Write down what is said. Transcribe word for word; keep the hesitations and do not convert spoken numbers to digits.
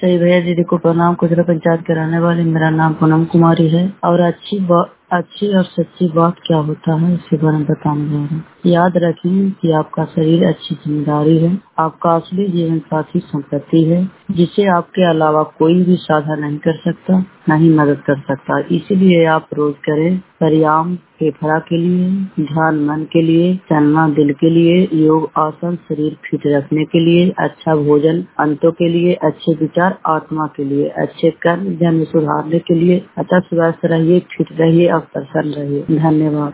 सही भैया दीदी को प्रणाम। कुजरा पंचायत के रहने वाली, मेरा नाम पूनम कुमारी है और अच्छी बात अच्छी और सच्ची बात क्या होता है इसके बारे में बताने जा रहे हैं। याद रखें कि आपका शरीर अच्छी जिम्मेदारी है। आपका असली जीवन साथी संपत्ति है जिसे आपके अलावा कोई भी साझा नहीं कर सकता, नहीं मदद कर सकता। इसीलिए आप रोज करें व्यायाम फेफड़ा के लिए, ध्यान मन के लिए, चलना दिल के लिए, योग आसन शरीर फिट रखने के लिए, अच्छा भोजन अंतों के लिए, अच्छे विचार आत्मा के लिए, अच्छे कर्म जन्म सुधारने के लिए। अतः स्वस्थ रहिए, फिट रहिए और प्रसन्न रहिए। धन्यवाद।